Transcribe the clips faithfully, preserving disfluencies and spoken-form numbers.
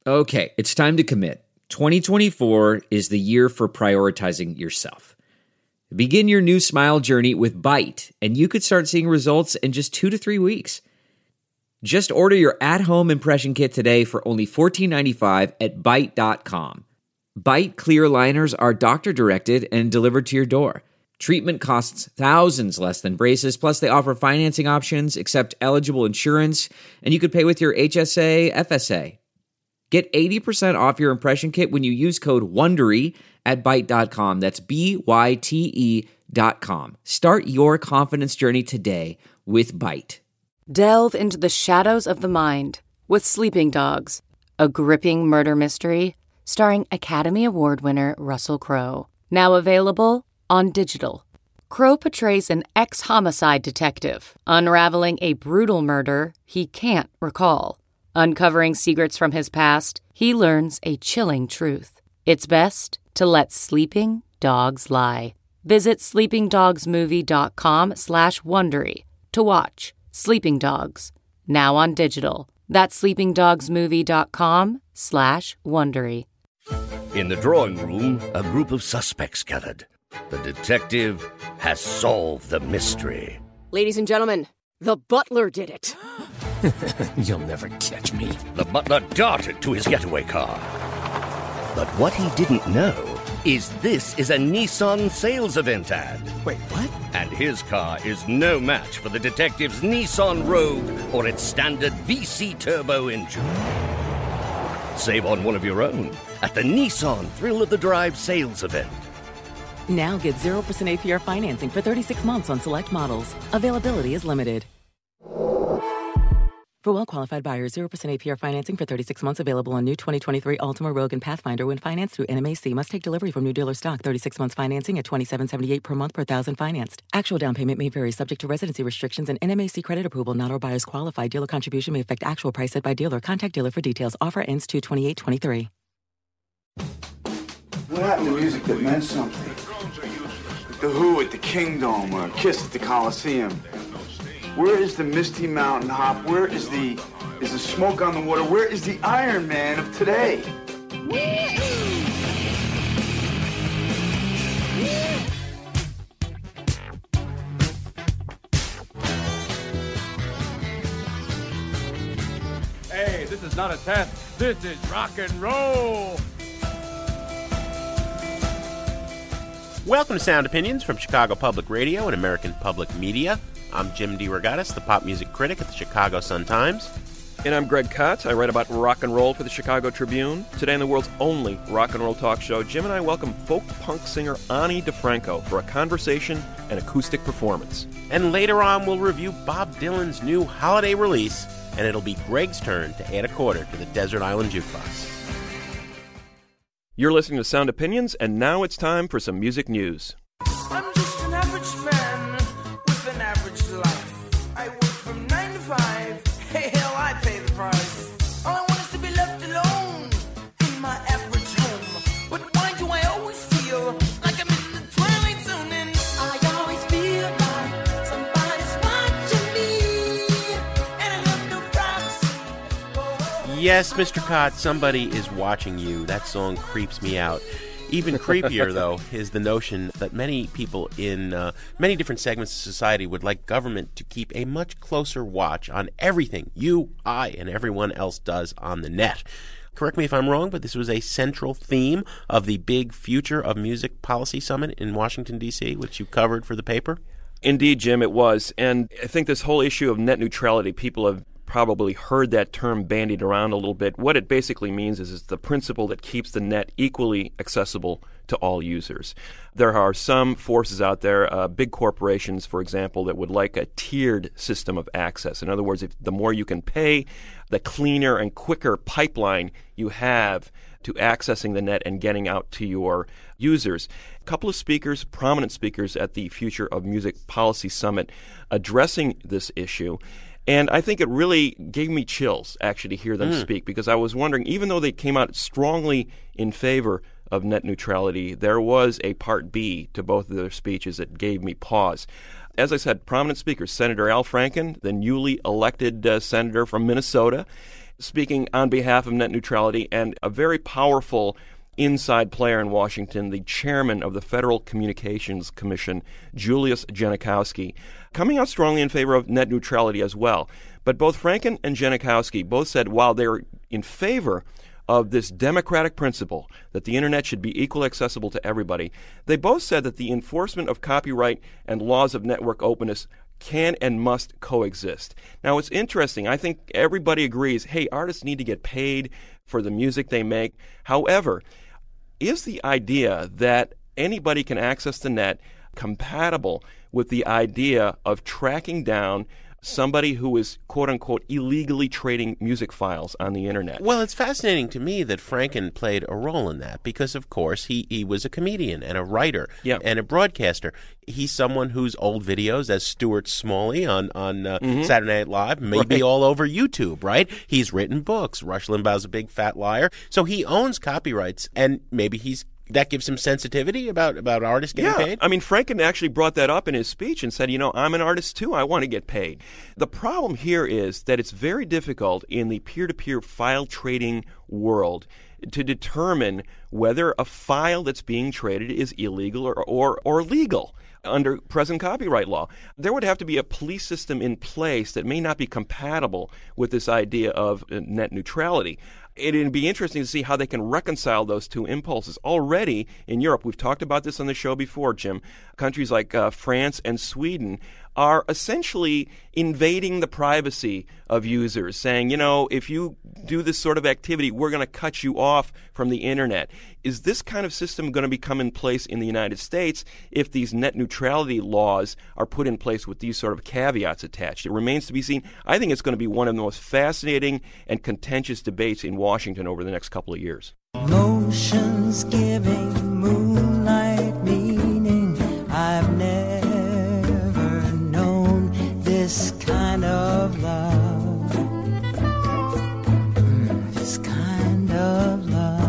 Okay, it's time to commit. twenty twenty-four is the year for prioritizing yourself. Begin your new smile journey with Byte, and you could start seeing results in just two to three weeks. Just order your at-home impression kit today for only fourteen ninety-five at byte dot com. Byte clear aligners are doctor-directed and delivered to your door. Treatment costs thousands less than braces, plus they offer financing options, accept eligible insurance, and you could pay with your H S A, F S A. Get eighty percent off your impression kit when you use code WONDERY at byte dot com. That's B Y T E dot com. Start your confidence journey today with Byte. Delve into the shadows of the mind with Sleeping Dogs, a gripping murder mystery starring Academy Award winner Russell Crowe. Now available on digital. Crowe portrays an ex-homicide detective unraveling a brutal murder he can't recall. Uncovering secrets from his past, he learns a chilling truth. It's best to let sleeping dogs lie. Visit sleepingdogsmovie.com slash Wondery to watch Sleeping Dogs, now on digital. That's sleepingdogsmovie.com slash Wondery. In the drawing room, a group of suspects gathered. The detective has solved the mystery. Ladies and gentlemen, the butler did it. You'll never catch me. The butler darted to his getaway car. But what he didn't know is this is a Nissan sales event ad. Wait, what? And his car is no match for the detective's Nissan Rogue or its standard V C turbo engine. Save on one of your own at the Nissan Thrill of the Drive sales event. Now get zero percent A P R financing for thirty-six months on select models. Availability is limited. For well-qualified buyers, zero percent A P R financing for thirty-six months available on new twenty twenty-three Altima, Rogue, and Pathfinder when financed through N M A C. Must take delivery from new dealer stock. thirty-six months financing at twenty-seven seventy-eight per month per thousand financed. Actual down payment may vary subject to residency restrictions and N M A C credit approval. Not all buyers qualify. Dealer contribution may affect actual price set by dealer. Contact dealer for details. Offer ends two twenty-eight twenty-three. What happened to music that meant something? Like the Who at the Kingdom or Kiss at the Coliseum. Where is the Misty Mountain Hop? Where is the is the Smoke on the Water? Where is the Iron Man of today? Hey, this is not a test. This is rock and roll. Welcome to Sound Opinions from Chicago Public Radio and American Public Media. I'm Jim DeRogatis, the pop music critic at the Chicago Sun-Times. And I'm Greg Kot. I write about rock and roll for the Chicago Tribune. Today on the world's only rock and roll talk show, Jim and I welcome folk punk singer Ani DeFranco for a conversation and acoustic performance. And later on, we'll review Bob Dylan's new holiday release, and it'll be Greg's turn to add a quarter to the Desert Island Jukebox. You're listening to Sound Opinions, and now it's time for some music news. I'm just an average man with an average life. I work from nine to five. Hey, hell, I pay the price. All I want is to be left alone in my average home. But why do I always feel like I'm in the twilight zone? And I always feel like somebody's watching me. And I have no props. Yes, Mister Kot, somebody is watching you. That song creeps me out. Even creepier, though, is the notion that many people in uh, many different segments of society would like government to keep a much closer watch on everything you, I, and everyone else does on the net. Correct me if I'm wrong, but this was a central theme of the big Future of Music Policy Summit in Washington, D C, which you covered for the paper. Indeed, Jim, it was. And I think this whole issue of net neutrality, people have probably heard that term bandied around a little bit. What it basically means is it's the principle that keeps the net equally accessible to all users. There are some forces out there, uh, big corporations, for example, that would like a tiered system of access. In other words, if the more you can pay, the cleaner and quicker pipeline you have to accessing the net and getting out to your users. A couple of speakers, prominent speakers at the Future of Music Policy Summit addressing this issue. And I think it really gave me chills, actually, to hear them mm. speak, because I was wondering, even though they came out strongly in favor of net neutrality, there was a part B to both of their speeches that gave me pause. As I said, prominent speakers, Senator Al Franken, the newly elected uh, senator from Minnesota, speaking on behalf of net neutrality, and a very powerful inside player in Washington, the chairman of the Federal Communications Commission, Julius Genachowski, coming out strongly in favor of net neutrality as well. But both Franken and Genachowski both said while they're in favor of this democratic principle that the internet should be equally accessible to everybody, they both said that the enforcement of copyright and laws of network openness can and must coexist. Now, it's interesting. I think everybody agrees, hey, artists need to get paid for the music they make. However, is the idea that anybody can access the net compatible with the idea of tracking down somebody who is, quote-unquote, illegally trading music files on the internet? Well, it's fascinating to me that Franken played a role in that because, of course, he, he was a comedian and a writer yeah. and a broadcaster. He's someone whose old videos, as Stuart Smalley on, on uh, mm-hmm. Saturday Night Live, may right. be all over YouTube, right? He's written books. Rush Limbaugh's a big fat liar. So he owns copyrights, and maybe he's that gives him sensitivity about, about artists getting yeah. paid? I mean, Franken actually brought that up in his speech and said, you know, I'm an artist too. I want to get paid. The problem here is that it's very difficult in the peer-to-peer file trading world to determine whether a file that's being traded is illegal or, or, or legal under present copyright law. There would have to be a police system in place that may not be compatible with this idea of net neutrality. It'd be interesting to see how they can reconcile those two impulses. Already in Europe, we've talked about this on the show before, Jim, countries like uh, France and Sweden are essentially invading the privacy of users, saying, you know, if you do this sort of activity, we're going to cut you off from the internet. Is this kind of system going to become in place in the United States if these net neutrality laws are put in place with these sort of caveats attached? It remains to be seen. I think it's going to be one of the most fascinating and contentious debates in Washington over the next couple of years. Motions giving moonlight meaning. I've never known this kind of love. Mm, this kind of love.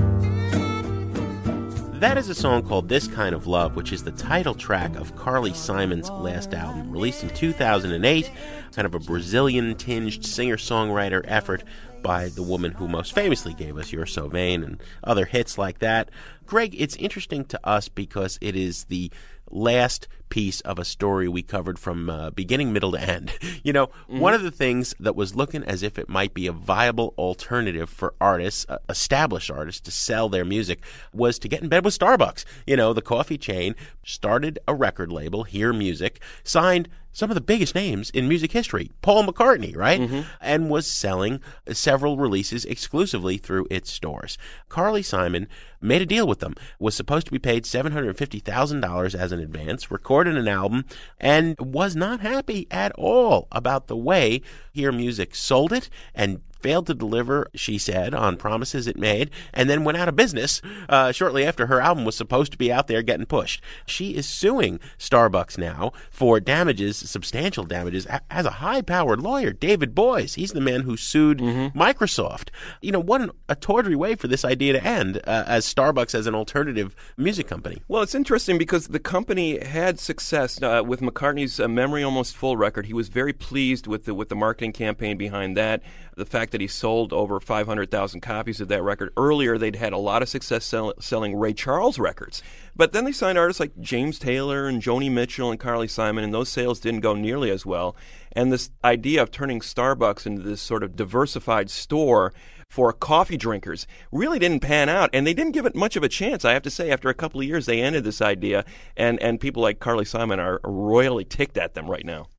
That is a song called This Kind of Love, which is the title track of Carly Simon's last album, released in two thousand eight, kind of a Brazilian-tinged singer-songwriter effort by the woman who most famously gave us You're So Vain and other hits like that. Greg, it's interesting to us because it is the last piece of a story we covered from uh, beginning, middle to end. You know, mm-hmm. one of the things that was looking as if it might be a viable alternative for artists, uh, established artists, to sell their music was to get in bed with Starbucks. You know, the coffee chain started a record label, Hear Music, signed some of the biggest names in music history, Paul McCartney, right? Mm-hmm. And was selling several releases exclusively through its stores. Carly Simon made a deal with them, was supposed to be paid seven hundred fifty thousand dollars as an advance, recorded an album, and was not happy at all about the way Hear Music sold it and failed to deliver, she said, on promises it made, and then went out of business uh, shortly after her album was supposed to be out there getting pushed. She is suing Starbucks now for damages, substantial damages, as a high-powered lawyer, David Boies. He's the man who sued mm-hmm. Microsoft. You know, what an, a tawdry way for this idea to end, uh, as Starbucks as an alternative music company. Well, it's interesting because the company had success uh, with McCartney's uh, Memory Almost Full record. He was very pleased with the, with the marketing campaign behind that, the fact that he sold over five hundred thousand copies of that record. Earlier, they'd had a lot of success sell- selling Ray Charles records. But then they signed artists like James Taylor and Joni Mitchell and Carly Simon, and those sales didn't go nearly as well. And this idea of turning Starbucks into this sort of diversified store for coffee drinkers really didn't pan out, and they didn't give it much of a chance. I have to say, after a couple of years, they ended this idea, and, and people like Carly Simon are royally ticked at them right now.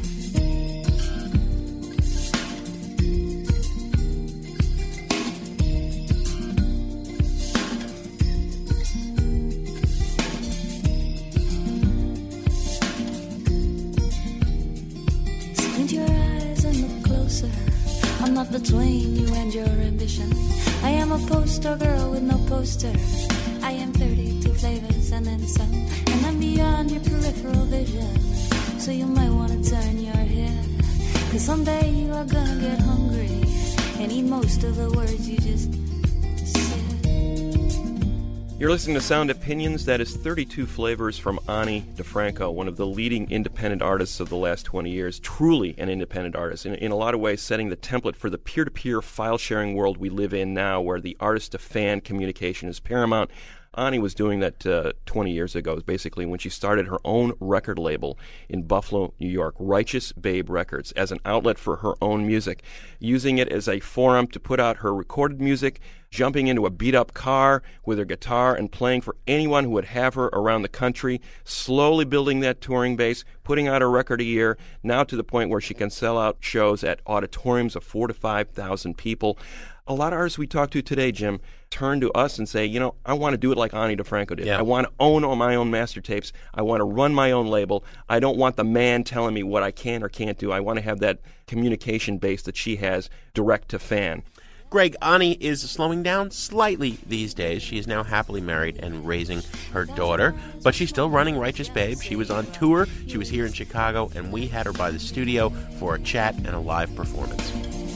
I'm not between you and your ambition. I am a poster girl with no poster. I am thirty-two flavors and then some. And I'm beyond your peripheral vision. So you might want to turn your head. Cause someday you are gonna get hungry and eat most of the words you just said. You're listening to Sound Opinions. That is thirty-two flavors from Ani DiFranco, one of the leading independent artists of the last twenty years. Truly an independent artist. In, in a lot of ways, setting the template for the peer-to-peer file-sharing world we live in now, where the artist-to-fan communication is paramount. Ani was doing that uh, twenty years ago, basically when she started her own record label in Buffalo, New York, Righteous Babe Records, as an outlet for her own music, using it as a forum to put out her recorded music, jumping into a beat-up car with her guitar and playing for anyone who would have her around the country, slowly building that touring base, putting out a record a year, now to the point where she can sell out shows at auditoriums of four to five thousand people. A lot of artists we talk to today, Jim, turn to us and say, you know, I want to do it like Ani DiFranco did. Yeah. I want to own all my own master tapes. I want to run my own label. I don't want the man telling me what I can or can't do. I want to have that communication base that she has direct to fan. Greg, Ani is slowing down slightly these days. She is now happily married and raising her daughter, but she's still running Righteous Babe. She was on tour. She was here in Chicago, and we had her by the studio for a chat and a live performance.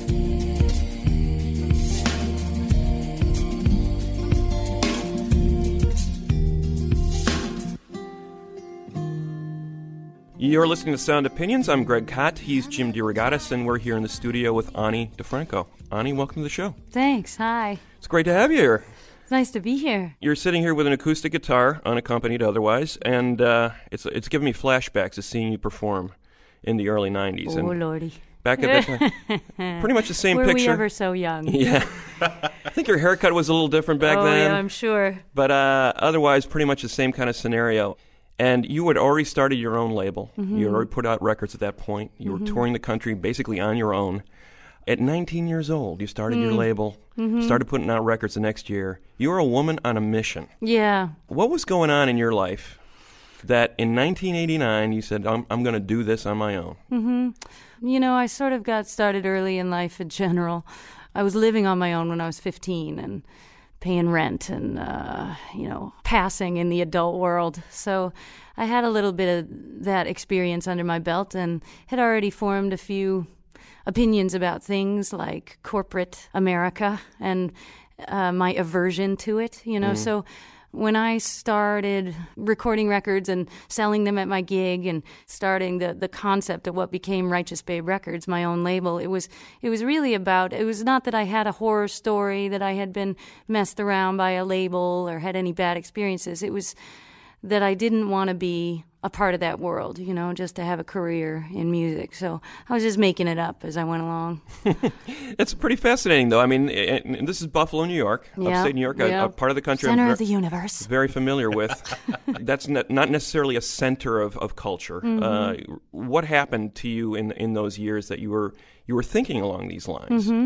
You're listening to Sound Opinions. I'm Greg Kot. He's Jim DeRogatis, and we're here in the studio with Ani DiFranco. Ani, welcome to the show. Thanks. Hi. It's great to have you here. It's nice to be here. You're sitting here with an acoustic guitar, unaccompanied otherwise, and uh, it's it's giving me flashbacks of seeing you perform in the early nineties. Oh, and Lordy. Back at that time, pretty much the same Were picture. Were we ever so young? Yeah. I think your haircut was a little different back oh, then. Yeah, I'm sure. But uh, otherwise, pretty much the same kind of scenario. And you had already started your own label. Mm-hmm. You had already put out records at that point. You mm-hmm. were touring the country basically on your own. At nineteen years old, you started mm. your label, mm-hmm. started putting out records the next year. You were a woman on a mission. Yeah. What was going on in your life that in nineteen eighty-nine you said, I'm, I'm going to do this on my own? Mm-hmm. You know, I sort of got started early in life in general. I was living on my own when I was fifteen and paying rent and, uh, you know, passing in the adult world. So I had a little bit of that experience under my belt and had already formed a few opinions about things like corporate America and uh, my aversion to it, you know. Mm. So when I started recording records and selling them at my gig and starting the, the concept of what became Righteous Babe Records, my own label, it was it was really about, it was not that I had a horror story, that I had been messed around by a label or had any bad experiences. It was that I didn't want to be a part of that world, you know, just to have a career in music. So I was just making it up as I went along. It's pretty fascinating, though. I mean, and, and this is Buffalo, New York, yeah, upstate New York, yeah. a, a part of the country Center I'm ver- of the universe. very familiar with. That's not, not necessarily a center of, of culture. Mm-hmm. Uh, what happened to you in in those years that you were you were thinking along these lines? Mm-hmm.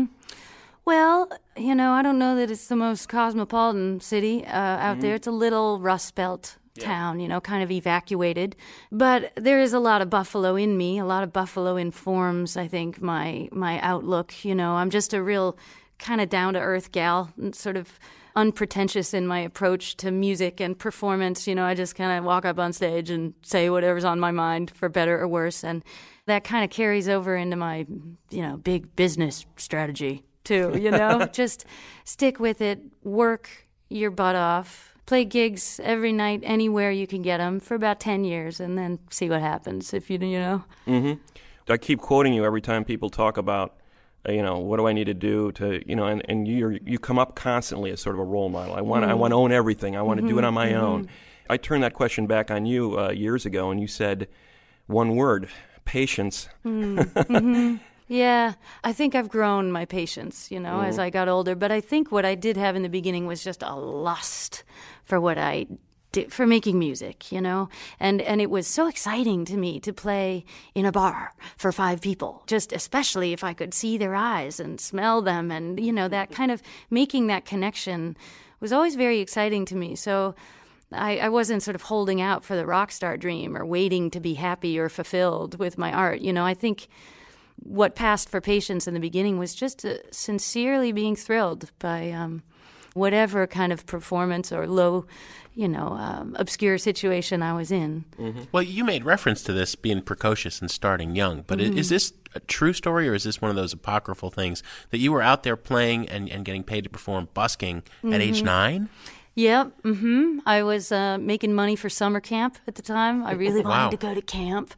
Well, you know, I don't know that it's the most cosmopolitan city uh, out mm-hmm. there. It's a little Rust Belt town, you know, kind of evacuated. But there is a lot of Buffalo in me. A lot of Buffalo informs, I think, my my outlook. You know, I'm just a real kind of down-to-earth gal, sort of unpretentious in my approach to music and performance. You know, I just kind of walk up on stage and say whatever's on my mind, for better or worse. And that kind of carries over into my, you know, big business strategy, too, you know? Just stick with it, work your butt off, play gigs every night, anywhere you can get them, for about ten years, and then see what happens, if you, you know. Mm-hmm. I keep quoting you every time people talk about, uh, you know, what do I need to do to, you know, and, and you you come up constantly as sort of a role model. I want mm-hmm. I want to own everything. I want to mm-hmm. do it on my mm-hmm. own. I turned that question back on you uh, years ago, and you said one word, patience. Mm-hmm. Yeah, I think I've grown my patience, you know, mm. as I got older. But I think what I did have in the beginning was just a lust for what I did, for making music, you know. And and it was so exciting to me to play in a bar for five people, just especially if I could see their eyes and smell them. And, you know, that kind of making that connection was always very exciting to me. So I, I wasn't sort of holding out for the rock star dream or waiting to be happy or fulfilled with my art. You know, I think what passed for patience in the beginning was just uh, sincerely being thrilled by um, whatever kind of performance or low, you know, um, obscure situation I was in. Mm-hmm. Well, you made reference to this being precocious and starting young, but mm-hmm. is this a true story, or is this one of those apocryphal things that you were out there playing and, and getting paid to perform busking mm-hmm. at age nine? Yep. Mm-hmm. I was uh, making money for summer camp at the time. I really wanted Wow. to go to camp.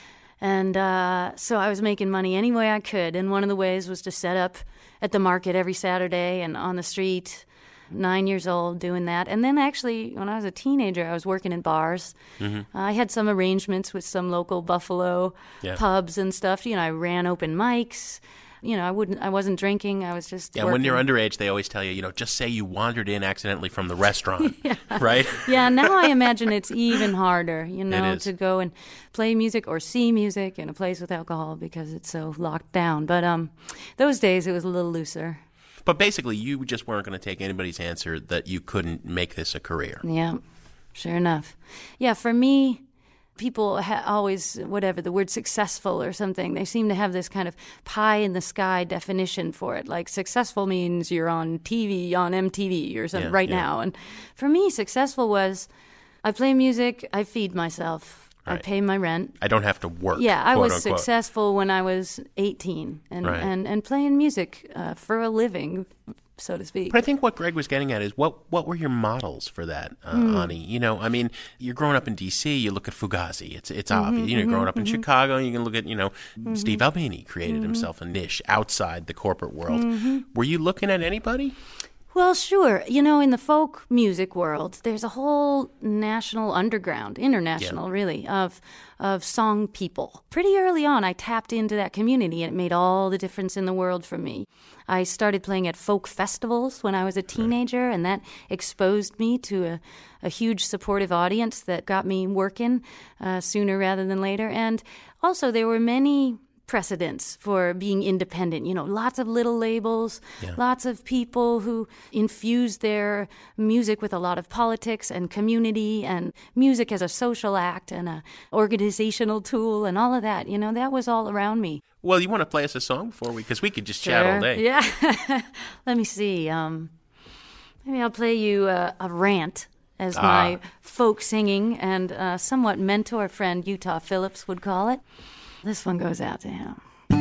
And uh, so I was making money any way I could. And one of the ways was to set up at the market every Saturday and on the street, nine years old, doing that. And then actually, when I was a teenager, I was working in bars. Mm-hmm. Uh, I had some arrangements with some local Buffalo Yeah. pubs and stuff. You know, I ran open mics. You know, I wouldn't. I wasn't drinking. I was just Yeah, working. when you're underage, they always tell you, you know, just say you wandered in accidentally from the restaurant, yeah. right? Yeah, now I imagine it's even harder, you know, is. to go and play music or see music in a place with alcohol because it's so locked down. But um, those days it was a little looser. But basically, you just weren't going to take anybody's answer that you couldn't make this a career. Yeah, sure enough. Yeah, for me, people ha- always, whatever, the word successful or something, they seem to have this kind of pie-in-the-sky definition for it. Like, successful means you're on T V, on M T V or something Yeah, right yeah. now. And for me, successful was I play music, I feed myself, I Right. pay my rent. I don't have to work. Yeah, I quote was unquote. successful when I was eighteen and, Right. and, and playing music uh, for a living, so to speak. But I think what Greg was getting at is what what were your models for that, uh, Mm. Ani? You know, I mean, you're growing up in D C. You look at Fugazi. It's it's Mhm, obvious. You know, mhm, growing up in mhm. Chicago, you can look at you know Mhm. Steve Albini created Mhm. himself a niche outside the corporate world. Mhm. Were you looking at anybody? Well, sure. You know, in the folk music world, there's a whole national underground, international, really, of of song people. Pretty early on, I tapped into that community, and it made all the difference in the world for me. I started playing at folk festivals when I was a teenager, and that exposed me to a, a huge supportive audience that got me working uh, sooner rather than later. And also, there were many precedents for being independent. You know, lots of little labels, Yeah. lots of people who infused their music with a lot of politics and community and music as a social act and a organizational tool and all of that. You know, that was all around me. Well, you want to play us a song before we, because we could just chat all Sure. day. Yeah. Let me see. Um, maybe I'll play you uh, a rant as Ah. my folk singing and uh, somewhat mentor friend Utah Phillips would call it. This one goes out to him.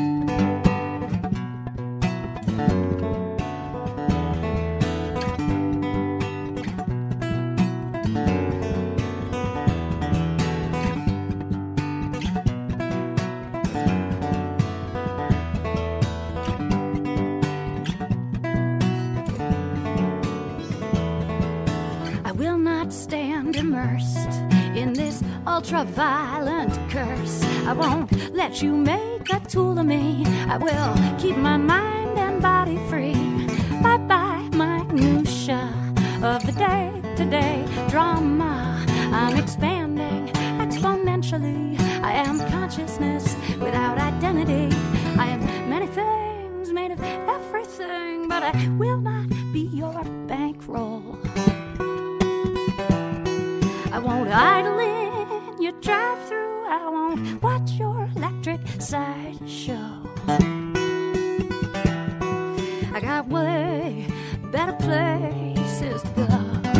I will not stand immersed in this ultra-violent curse. I won't let you make a tool of me. I will keep my mind and body free. Bye-bye, minutia of the day-to-day drama. I'm expanding exponentially. I am consciousness without identity. I am many things made of everything, but I will not be your bankroll. I won't idle in your drive-through. I won't watch your electric sideshow. I got way better places to go.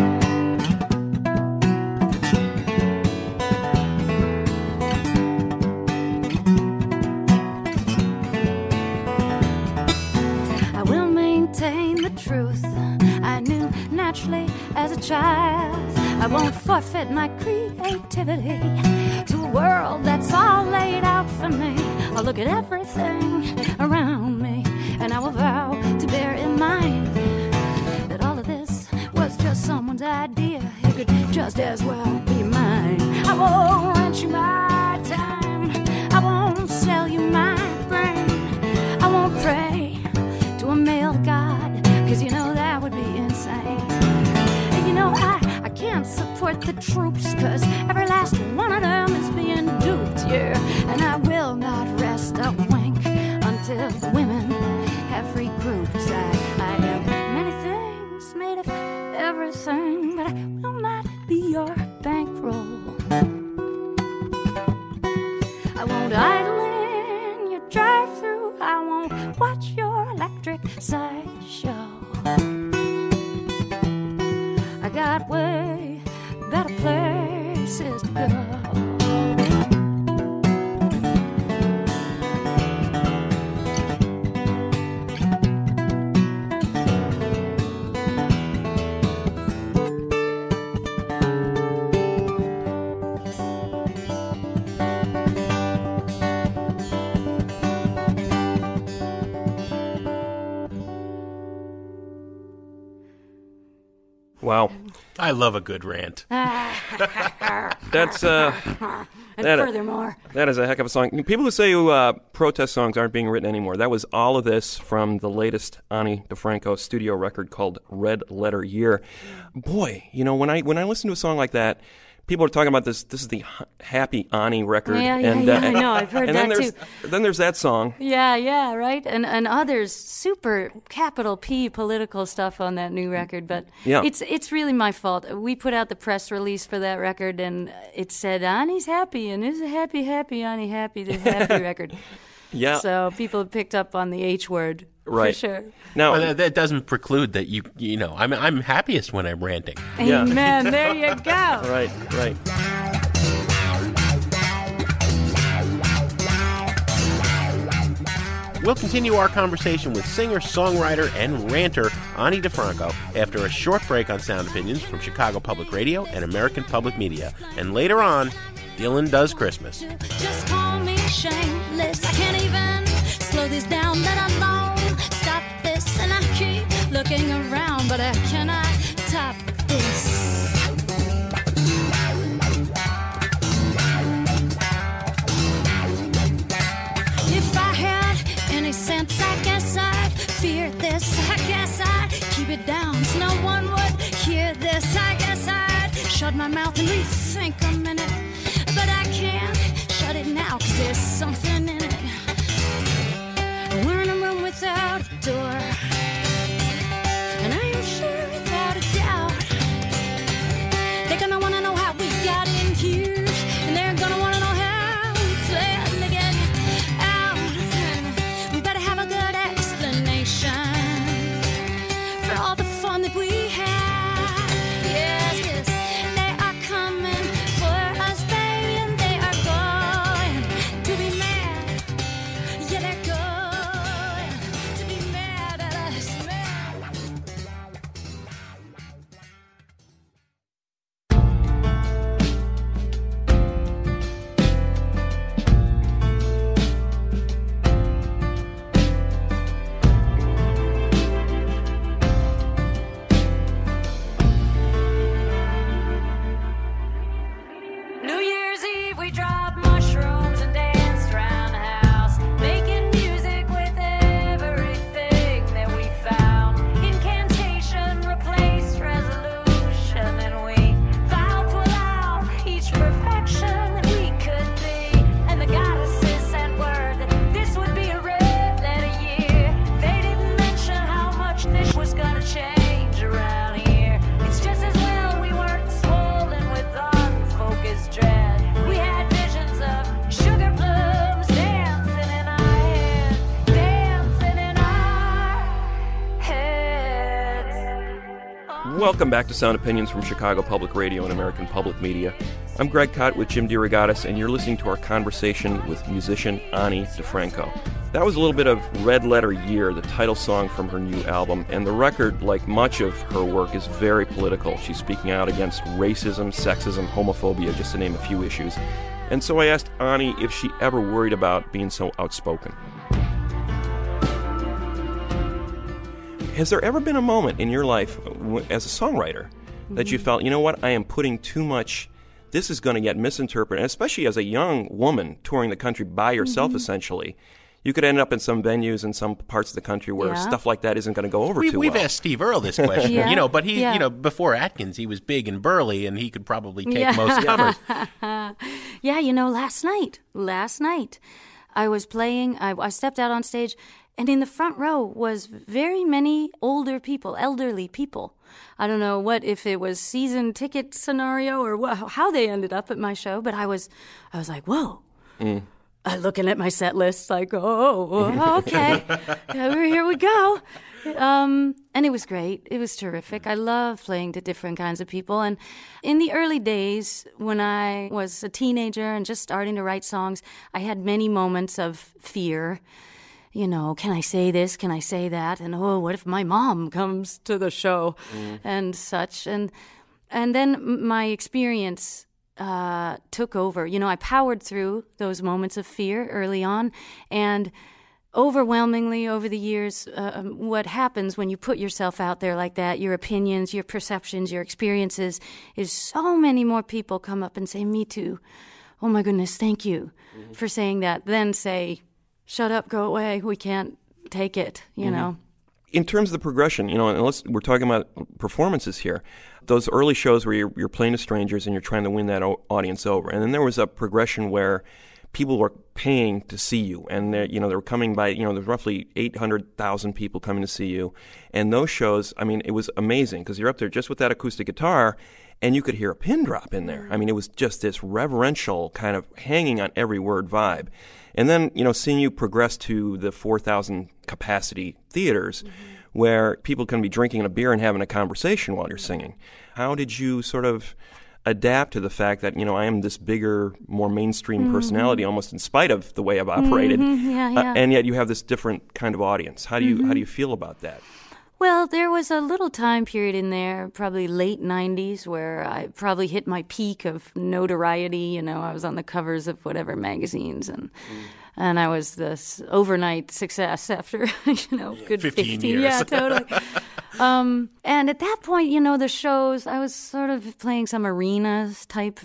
I will maintain the truth I knew naturally as a child. I won't forfeit my creativity to a world that's all laid out for me. I'll look at everything around me, and I will vow to bear in mind that all of this was just someone's idea. It could just as well be mine. I won't rent you my time. I won't sell you my brain. I won't pray to a male god, cause you know that would be insane. And you know I, I can't support the troops, cause every last one of them is being duped, yeah. And I will not rest a wink until the women have regrouped. I, I am many things made of everything, but I will not be your bankroll. I won't idle in your drive-through. I won't watch your electric sideshow. I got way better places to go. Wow. I love a good rant. That's, uh... and that, furthermore. That is a heck of a song. People who say uh, protest songs aren't being written anymore, that was All of This from the latest Ani DeFranco studio record called Red Letter Year. Boy, you know, when I when I listen to a song like that, people are talking about this. This is the Happy Ani record. Yeah, yeah, and, yeah, uh, I know. I've heard and that then there's, too. Then there's that song. Yeah, yeah, right. And and others, super capital P political stuff on that new record. But yeah. it's it's really my fault. We put out the press release for that record, and it said Ani's happy, and it's a happy, happy Ani happy, the happy record. Yeah. So people picked up on the H word. Right. For sure. Now well, that, that doesn't preclude that you you know I'm I'm happiest when I'm ranting. Amen. Yeah. There you go. Right. Right. We'll continue our conversation with singer, songwriter, and ranter Ani DeFranco after a short break on Sound Opinions from Chicago Public Radio and American Public Media. And later on, Dylan Does Christmas. Just call me shameless. I can't even slow this down that alone. Stop this, and I keep looking around, but I cannot top this. If I had any sense, I guess I'd fear this. I guess I'd keep it down so no one would hear this. I guess I'd shut my mouth and rethink a minute. But I can't shut it now, cause there's something in it. We're in a room without a door, and I am sure without a doubt they're gonna wanna know how we got in here, and they're gonna wanna know how we plan to get out. And we better have a good explanation for all the fun that we had. Yes, yes, they are coming for us, baby, and they are going to be mad. Yeah, they're going to be mad at us. New Year's Eve, we dropped mushrooms and danced around the house, making music with everything that we found. Incantation replaced resolution, and we vowed to allow each perfection that we could be. And the goddesses sent word that this would be a red letter year. They didn't mention how much this was gonna change around here. It's just as well we weren't swollen with unfocused dread. We had visions of sugar plums dancing in our heads, dancing in our heads. Welcome back to Sound Opinions from Chicago Public Radio and American Public Media. I'm Greg Kot with Jim DeRogatis, and you're listening to our conversation with musician Ani DeFranco. That was a little bit of Red Letter Year, the title song from her new album, and the record, like much of her work, is very political. She's speaking out against racism, sexism, homophobia, just to name a few issues. And so I asked Ani if she ever worried about being so outspoken. Has there ever been a moment in your life w- as a songwriter that you felt, you know what, I am putting too much, this is going to get misinterpreted, especially as a young woman touring the country by yourself, Mhm. essentially? You could end up in some venues in some parts of the country where Yeah. stuff like that isn't going to go over We, too we've well. asked Steve Earle this question, Yeah. you know, but he, Yeah. you know, before Atkins, he was big and burly, and he could probably take Yeah. most covers. Yeah, you know, last night, last night, I was playing, I, I stepped out on stage, and in the front row was very many older people, elderly people. I don't know what, if it was season ticket scenario or wha- how they ended up at my show, but I was, I was like, whoa. Mm. Uh, looking at my set list, like, oh, okay, yeah, here we go. Um, and it was great. It was terrific. I love playing to different kinds of people. And in the early days, when I was a teenager and just starting to write songs, I had many moments of fear. You know, can I say this? Can I say that? And oh, what if my mom comes to the show Mm. and such? And and then m- my experience uh, took over. You know, I powered through those moments of fear early on, and overwhelmingly over the years, uh, what happens when you put yourself out there like that, your opinions, your perceptions, your experiences, is so many more people come up and say, me too. Oh my goodness, thank you mm-hmm. for saying that. Then say, shut up, go away, we can't take it, you mm-hmm. know. In terms of the progression, you know, and let's, we're talking about performances here. Those early shows where you're, you're playing to strangers and you're trying to win that o- audience over. And then there was a progression where people were paying to see you, and you know they were coming by. You know, there's roughly eight hundred thousand people coming to see you, and those shows. I mean, it was amazing because you're up there just with that acoustic guitar, and you could hear a pin drop in there. I mean, it was just this reverential kind of hanging on every word vibe. And then you know, seeing you progress to the four thousand capacity theaters, mm-hmm. where people can be drinking a beer and having a conversation while you're singing. How did you sort of adapt to the fact that, you know, I am this bigger, more mainstream mm-hmm. personality, almost in spite of the way I've operated, mm-hmm. yeah, yeah. Uh, and yet you have this different kind of audience. How do you mm-hmm. how do you feel about that? Well, there was a little time period in there, probably late nineties, where I probably hit my peak of notoriety. You know, I was on the covers of whatever magazines, and mm. and I was this overnight success after, you know, good fifteen, fifteen years. Yeah, totally. Um, and at that point, you know, the shows, I was sort of playing some arenas type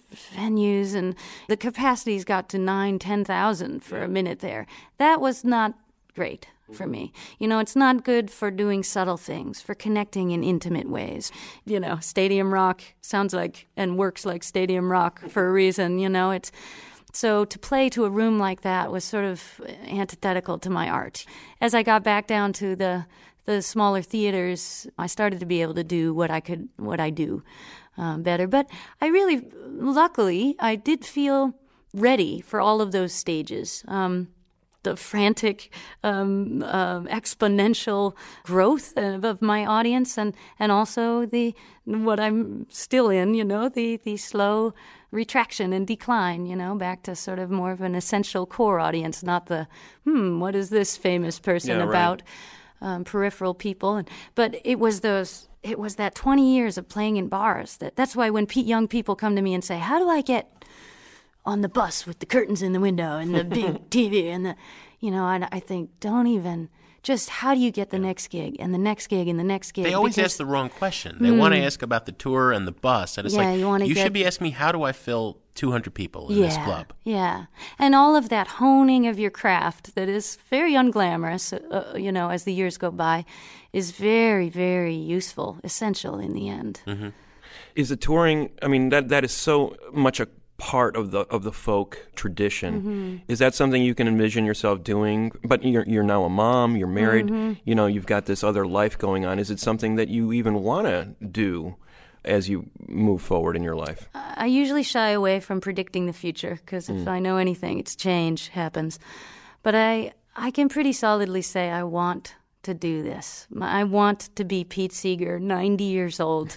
venues, and the capacities got to nine, ten thousand for a minute there. That was not great for me. You know, it's not good for doing subtle things, for connecting in intimate ways. You know, stadium rock sounds like and works like stadium rock for a reason, you know. It's so to play to a room like that was sort of antithetical to my art. As I got back down to the the smaller theaters, I started to be able to do what I could, what I do um, better. But I really, luckily, I did feel ready for all of those stages. Um, the frantic, um, uh, exponential growth of, of my audience, and, and also the what I'm still in, you know, the, the slow retraction and decline, you know, back to sort of more of an essential core audience, not the, hmm, what is this famous person yeah, about? Right. Um, peripheral people, and but it was those. It was that twenty years of playing in bars. That that's why when pe- young people come to me and say, "How do I get on the bus with the curtains in the window and the big T V and the," you know, I, I think don't even. Just how do you get the yeah. next gig and the next gig and the next gig? They always because, ask the wrong question. They mm, want to ask about the tour and the bus, and it's yeah, like you, you get, should be asking me, how do I fill two hundred people in yeah, this club? Yeah, and all of that honing of your craft that is very unglamorous, uh, you know, as the years go by, is very, very useful, essential in the end. Mm-hmm. Is the touring? I mean, that that is so much a part of the of the folk tradition. Mm-hmm. Is that something you can envision yourself doing? But you're you're now a mom, you're married, mm-hmm. you know, you've got this other life going on. Is it something that you even want to do as you move forward in your life? I usually shy away from predicting the future because if Mm. I know anything, it's change happens. But I I can pretty solidly say I want to do this. I want to be Pete Seeger, ninety years old,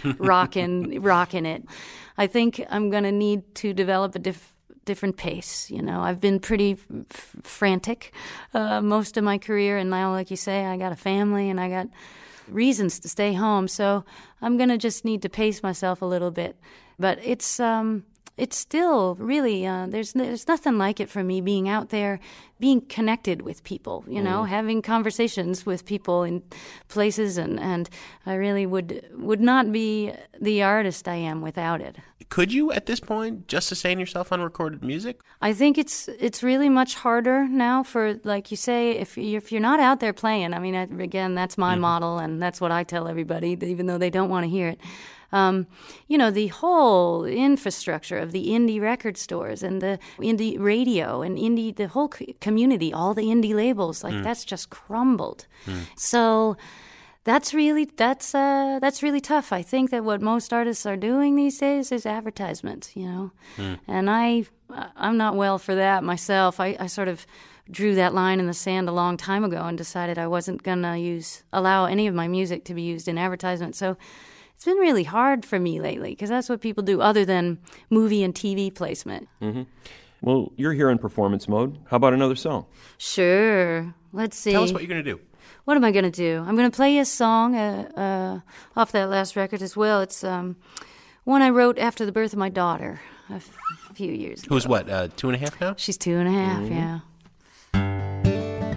rocking rocking it. I think I'm going to need to develop a diff, different pace. You know, I've been pretty f- frantic uh, most of my career, and now, like you say, I got a family and I got reasons to stay home. So I'm going to just need to pace myself a little bit. But it's um, it's still really uh, there's there's nothing like it for me being out there, being connected with people. You know, Mm. having conversations with people in places, and, and I really would would not be the artist I am without it. Could you, at this point, just sustain yourself on recorded music? I think it's it's really much harder now for, like you say, if you if you're not out there playing. I mean, I, again, that's my Mhm. model, and that's what I tell everybody, even though they don't want to hear it. Um, you know, the whole infrastructure of the indie record stores and the indie radio and indie, the whole c- community, all the indie labels, like Mm. that's just crumbled. Mm. So that's really that's uh, that's really tough. I think that what most artists are doing these days is advertisements, you know, Mm. and I I'm not well for that myself. I, I sort of drew that line in the sand a long time ago and decided I wasn't gonna use allow any of my music to be used in advertisements. So it's been really hard for me lately because that's what people do other than movie and T V placement. Mm-hmm. Well, you're here in performance mode. How about another song? Sure. Let's see. Tell us what you're going to do. What am I going to do? I'm going to play a song uh, uh, off that last record as well. It's um, one I wrote after the birth of my daughter a f- few years ago. Who's what, uh, two and a half now? She's two and a half, Mhm. yeah.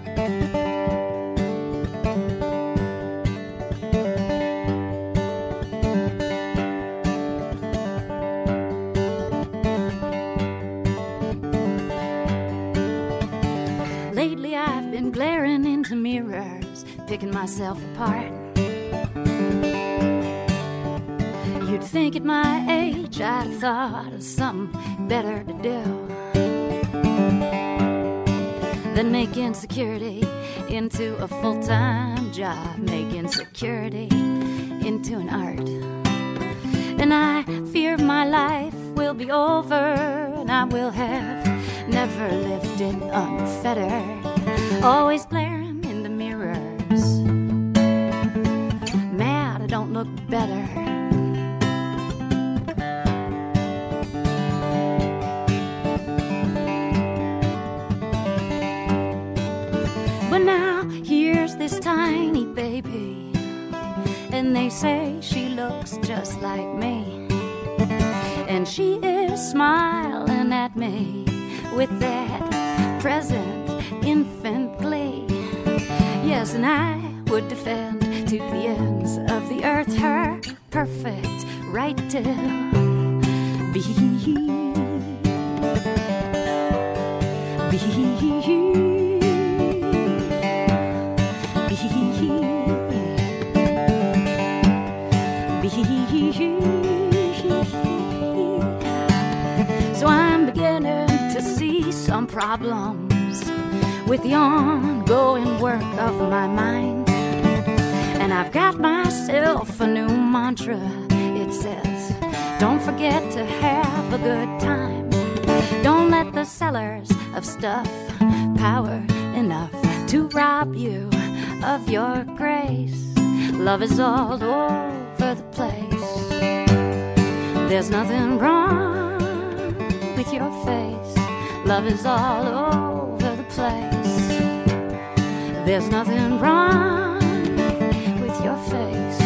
picking myself apart. You'd think at my age I'd thought of something better to do than make insecurity into a full-time job, make insecurity into an art. And I fear my life will be over, and I will have never lived it unfettered, always glaring in the mirrors, mad I don't look better. But now here's this tiny baby, and they say she looks just like me, and she is smiling at me with that present infant glee. Yes, and I would defend to the ends of the earth her perfect right to be be So I'm beginning to see some problems with the ongoing work of my mind, and I've got myself a new mantra. It says, don't forget to have a good time. Don't let the sellers of stuff power enough to rob you of your grace. Love is all over the place. There's nothing wrong with your face. Love is all over the place. There's nothing wrong with your face.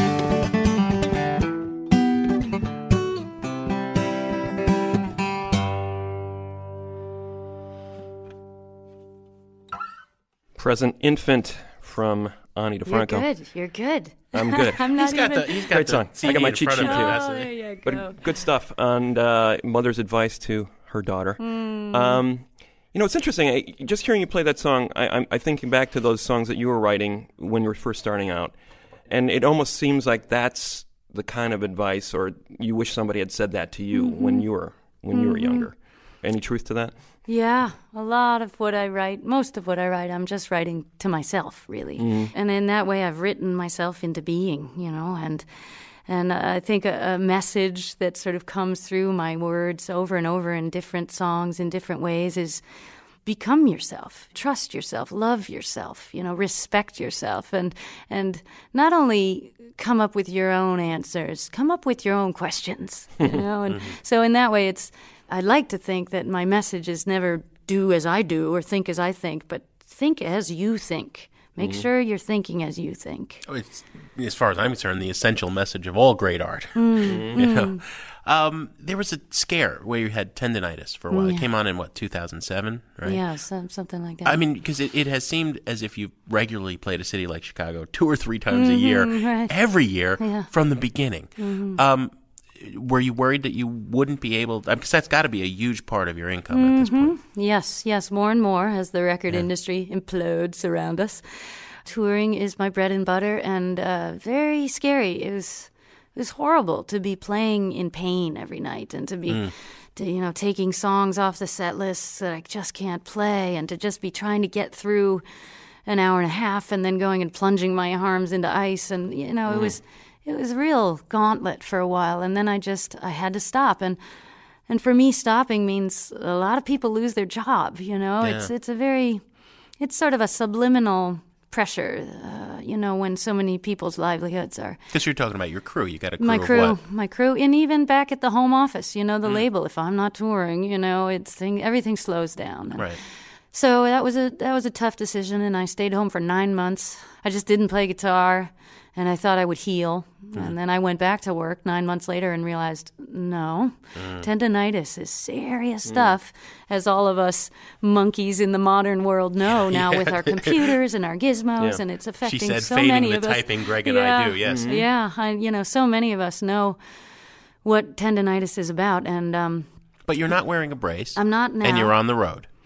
Present Infant from Ani DiFranco. You're good. You're good. I'm good. I'm not He's got even... the, he's got Great the song. C D I got my in cheat front sheet of too. him. Oh, there you go. But good stuff. And uh, mother's advice to her daughter. Mm. Um, you know, it's interesting. I, just hearing you play that song, I, I'm, I'm thinking back to those songs that you were writing when you were first starting out. And it almost seems like that's the kind of advice, or you wish somebody had said that to you Mm-hmm. when you were when mm-hmm. you were younger. Any truth to that? Yeah, a lot of what I write, most of what I write, I'm just writing to myself, really. Mm-hmm. And in that way, I've written myself into being, you know, and and I think a, a message that sort of comes through my words over and over in different songs in different ways is become yourself, trust yourself, love yourself, you know, respect yourself, and and not only come up with your own answers, come up with your own questions, you know. And so in that way, it's I like to think that my message is never do as I do or think as I think, but think as you think. Make Mhm. sure you're thinking as you think. Oh, it's, as far as I'm concerned, the essential message of all great art. Mm, You know, mm. um, there was a scare where you had tendinitis for a while. Yeah. It came on in what two thousand seven, right? Yeah, some, something like that. I mean, because it, it has seemed as if you regularly played a city like Chicago two or three times a year, Mhm, right. every year Yeah. from the beginning. Mhm. Um, were you worried that you wouldn't be able? Because that's got to be a huge part of your income at this point. Mhm. Yes, yes, more and more as the record Yeah. industry implodes around us. Touring is my bread and butter, and uh, very scary. It was it was horrible to be playing in pain every night, and to be, Mm. to, you know, taking songs off the set lists that I just can't play, and to just be trying to get through an hour and a half, and then going and plunging my arms into ice, and you know, it Mm. was it was a real gauntlet for a while, and then I just I had to stop, and. And for me, stopping means a lot of people lose their job. You know, Yeah. it's it's a very, it's sort of a subliminal pressure. Uh, you know, when so many people's livelihoods are Because you're talking about your crew. You got a crew my of crew, what? my crew, and even back at the home office. You know, the Mm. label. If I'm not touring, you know, it's thing, everything slows down. And Right. So that was a that was a tough decision, and I stayed home for nine months. I just didn't play guitar, and I thought I would heal. Mm. And then I went back to work nine months later and realized, no, Mm. tendinitis is serious Mm. stuff, as all of us monkeys in the modern world know now Yeah. with our computers and our gizmos, Yeah. and it's affecting She said so fading many the of us. typing Greg and I Yeah. do, yes. Mhm. Yeah, I, you know, so many of us know what tendinitis is about, and um, But you're not wearing a brace. I'm not now. And you're on the road.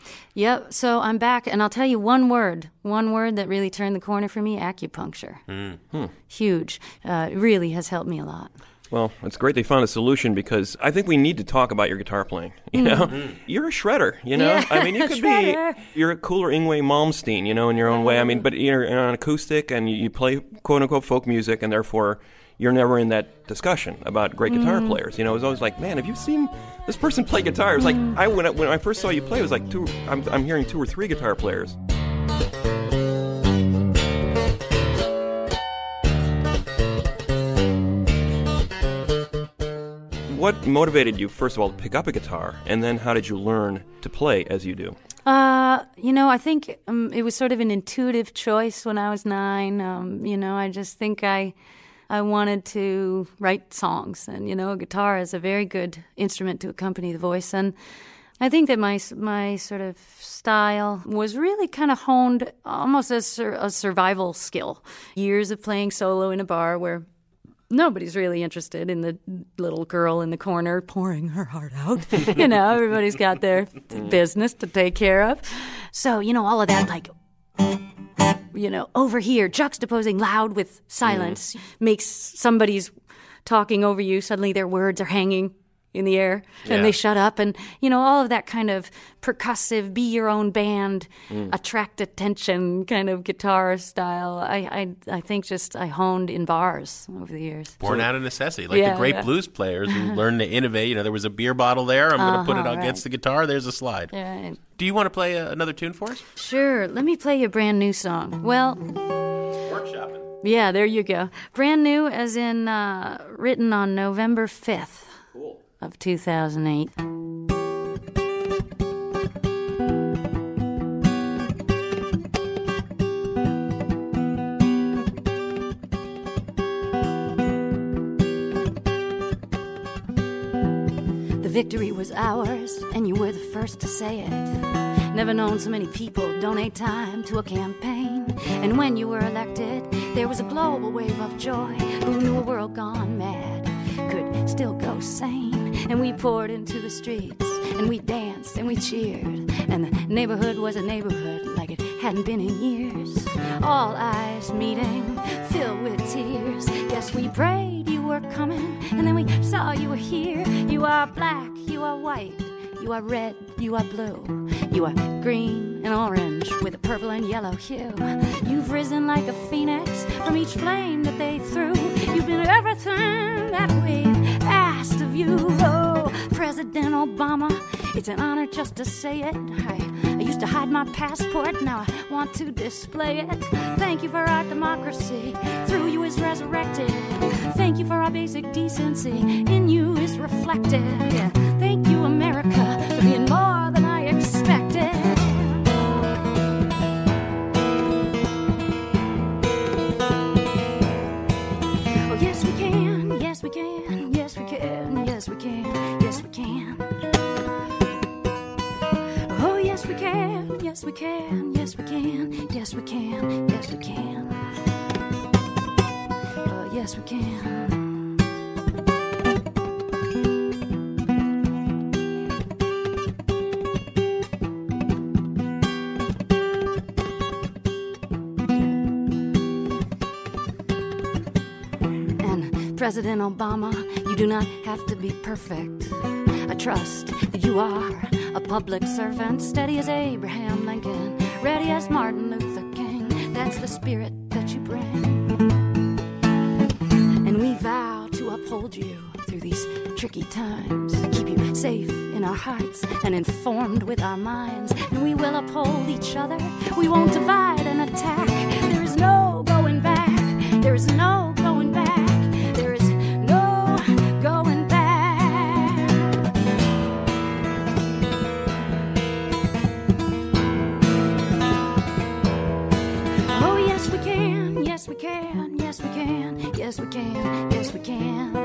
Yep, so I'm back, and I'll tell you one word, one word that really turned the corner for me, acupuncture. Mm. Hmm. Huge. Uh, it really has helped me a lot. Well, it's great they found a solution because I think we need to talk about your guitar playing. You know, Mm. you're a shredder. You know, Yeah, I mean, you could shredder. be you're a cooler Yngwie Malmsteen. You know, in your own way. I mean, but you're an acoustic and you, you play quote unquote folk music, and therefore you're never in that discussion about great guitar Mm. players. You know, it was always like, man, have you seen this person play guitar? It was like I when I, when I first saw you play, it was like two. I'm I'm hearing two or three guitar players. What motivated you, first of all, to pick up a guitar, and then how did you learn to play as you do? Uh, you know, I think um, it was sort of an intuitive choice when I was nine. Um, you know, I just think I, I wanted to write songs, and you know, a guitar is a very good instrument to accompany the voice. And I think that my my sort of style was really kind of honed almost as sur- a survival skill. Years of playing solo in a bar where nobody's really interested in the little girl in the corner pouring her heart out. You know, everybody's got their business to take care of. So, you know, all of that, like, you know, over here, juxtaposing loud with silence makes somebody's talking over you. Suddenly their words are hanging in the air and Yeah. they shut up. And, you know, all of that kind of percussive, be your own band, Mm. attract attention kind of guitar style. I, I, I think just I honed in bars over the years. Born out of necessity, like Yeah, the great yeah. blues players who learned to innovate. You know, there was a beer bottle there. I'm going to put it Uh-huh, against right. the guitar. There's a slide. Yeah. Do you want to play uh, another tune for us? Sure. Let me play you a brand new song. Well, Workshopping. yeah, there you go. Brand new, as in uh, written on November fifth of two thousand eight. The victory was ours, and you were the first to say it. Never known so many people donate time to a campaign. And when you were elected, there was a global wave of joy. Who knew a world gone mad could still go sane? And we poured into the streets, and we danced, and we cheered. And the neighborhood was a neighborhood like it hadn't been in years. All eyes meeting, filled with tears. Yes, we prayed you were coming, and then we saw you were here. You are black, you are white, you are red, you are blue, you are green and orange with a purple and yellow hue. You've risen like a phoenix from each flame that they threw. You've been everything that we asked of you. Oh, President Obama, it's an honor just to say it. I, I used to hide my passport, now I want to display it. Thank you for our democracy, through you is resurrected. Thank you for our basic decency, in you is reflected. Yeah. Thank you, America, for being more than I expected. Oh, yes, we can, yes, we can, yes, we can, yes, we can, yes, we can. Oh, yes, we can, yes, we can, yes, we can, yes, we can, yes, we can. Oh, yes, we can. President Obama, you do not have to be perfect. I trust that you are a public servant, steady as Abraham Lincoln, ready as Martin Luther King. That's the spirit that you bring. And we vow to uphold you through these tricky times, keep you safe in our hearts and informed with our minds. And we will uphold each other. We won't divide and attack. There is no going back. There is no going back. Yes, we can, yes, we can, yes, we can, yes, we can.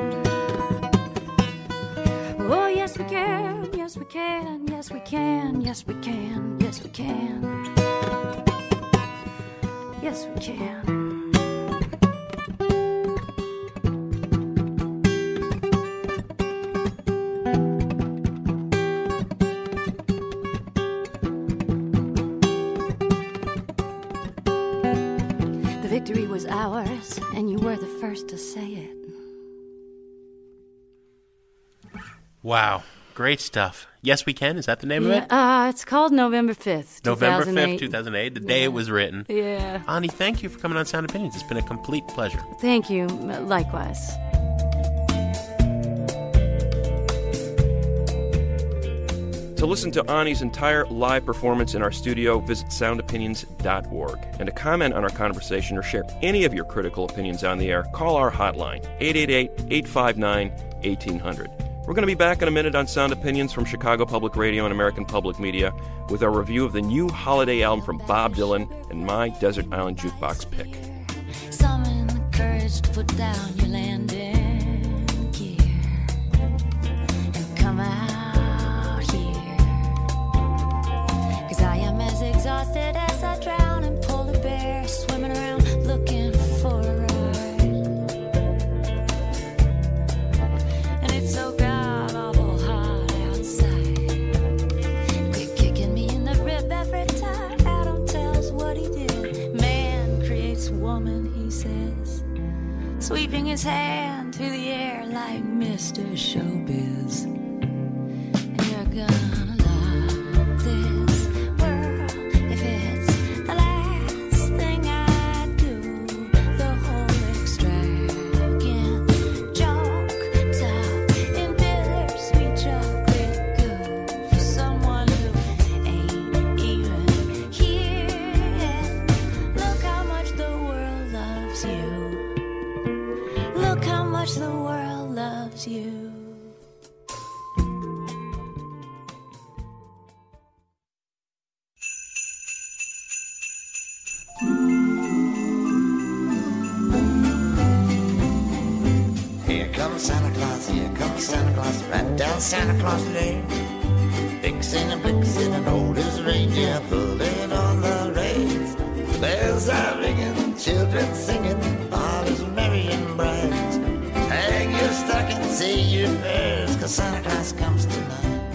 Oh, yes, we can, yes, we can, yes, we can, yes, we can, yes, we can. Yes, we can. first to say it. Wow. Great stuff. Yes, We Can. Is that the name Yeah, of it? Uh, it's called November fifth, November two thousand eight. fifth, two thousand eight, the day it was written. Yeah. Ani, thank you for coming on Sound Opinions. It's been a complete pleasure. Thank you. Likewise. To listen to Ani's entire live performance in our studio, visit sound opinions dot org. And to comment on our conversation or share any of your critical opinions on the air, call our hotline, eight eight eight, eight five nine, one eight hundred. We're going to be back in a minute on Sound Opinions from Chicago Public Radio and American Public Media with our review of the new holiday album from Bob Dylan and my Desert Island Jukebox pick. Summon the courage to put down your landing gear and come out here. 'Cause I am as exhausted as a drowning polar bear, swimming around looking for a ride. And it's so god awful hot outside. Quit kicking me in the rib every time Adam tells what he did. Man creates woman, he says, sweeping his hand through the air like Mister Showbiz. And you're gonna love this world if it's the last thing I do. The whole extravagant joke top in bittersweet chocolate goo for someone who ain't even here yet. Look how much the world loves you. Look how much the world loves you. Here comes Santa Claus, here comes Santa Claus, right down Santa Claus Lane. Fixing and fixing and old as reindeer, pulling on the reins. Bells are ringing, children singing, all is merry and bright. Hang your stocking, say your prayers, 'cause Santa Claus comes tonight.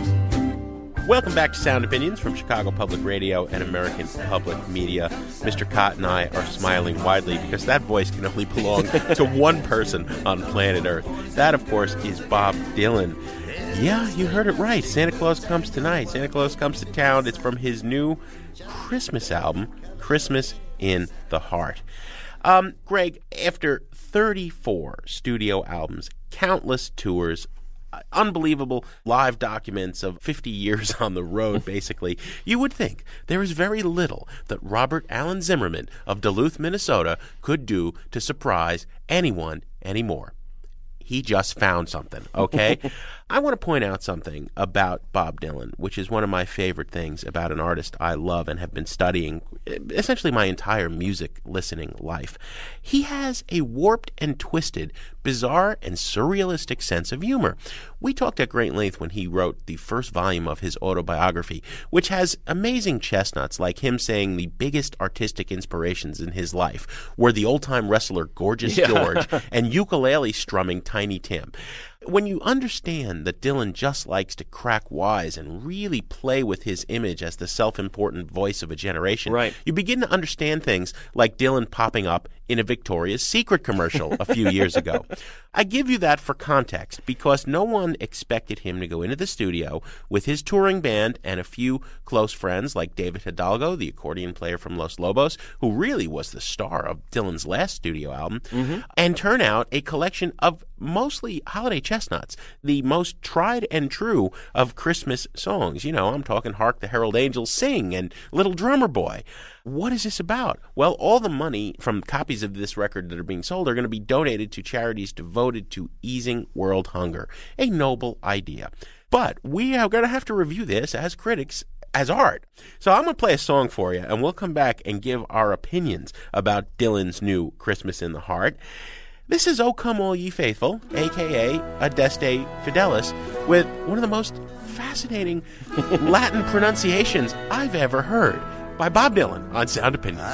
Welcome back to Sound Opinions from Chicago Public Radio and American Public Media. Mister Cott and I are smiling widely because that voice can only belong to one person on planet Earth. That, of course, is Bob Dylan. Yeah, you heard it right. Santa Claus Comes Tonight. Santa Claus Comes to Town. It's from his new Christmas album, Christmas in the Heart. Um, Greg, after thirty-four studio albums, countless tours, unbelievable live documents of fifty years on the road, basically, you would think there is very little that Robert Allen Zimmerman of Duluth, Minnesota could do to surprise anyone anymore. He just found something, okay? I want to point out something about Bob Dylan, which is one of my favorite things about an artist I love and have been studying essentially my entire music listening life. He has a warped and twisted, bizarre and surrealistic sense of humor. We talked at great length when he wrote the first volume of his autobiography, which has amazing chestnuts like him saying the biggest artistic inspirations in his life were the old-time wrestler Gorgeous Yeah. George and ukulele strumming Tiny Tim. When you understand that Dylan just likes to crack wise and really play with his image as the self-important voice of a generation, Right. you begin to understand things like Dylan popping up in a Victoria's Secret commercial a few years ago. I give you that for context because no one expected him to go into the studio with his touring band and a few close friends like David Hidalgo, the accordion player from Los Lobos, who really was the star of Dylan's last studio album, Mm-hmm. and turn out a collection of mostly holiday chestnuts, the most tried and true of Christmas songs. You know, I'm talking Hark the Herald Angels Sing and Little Drummer Boy. What is this about? Well, all the money from copies of this record that are being sold are going to be donated to charities devoted to easing world hunger. A noble idea. But we are going to have to review this as critics as art. So I'm going to play a song for you, and we'll come back and give our opinions about Dylan's new Christmas in the Heart. This is O Come All Ye Faithful, a k a. Adeste Fidelis, with one of the most fascinating Latin pronunciations I've ever heard, by Bob Dylan on Sound Opinions.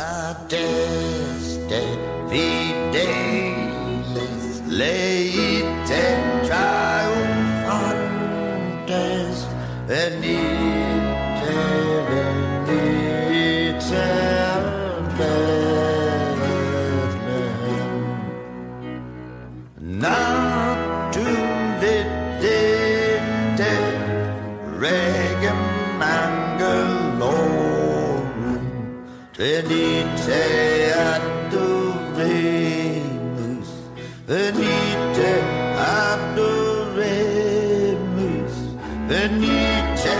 Adeste fidelis laete triumphantes venite venite Bethlehem. Not to vedete regem angelorum venite adoremus venite adoremus venite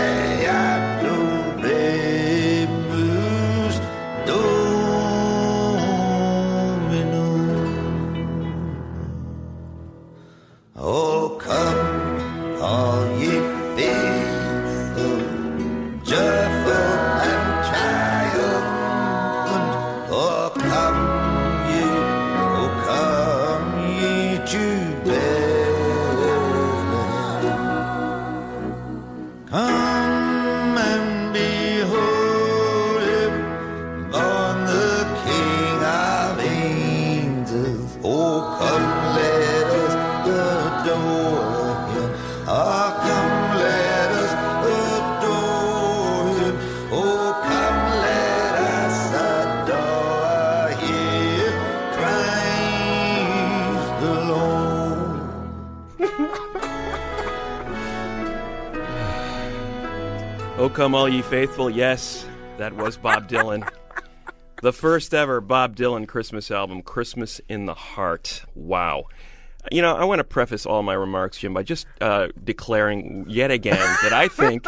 adoremus Dominum. Oh, come, all ye faithful, joyful and triumphant. Oh, come ye, oh, come ye to Bethlehem. Come and behold him, born the King of angels. Oh, come, let us adore him. Oh, come, let us adore him. Oh, come, let us adore him. Praise the Lord. Oh, come all ye faithful. Yes, that was Bob Dylan. The first ever Bob Dylan Christmas album, Christmas in the Heart. Wow. You know, I want to preface all my remarks, Jim, by just uh, declaring yet again that I think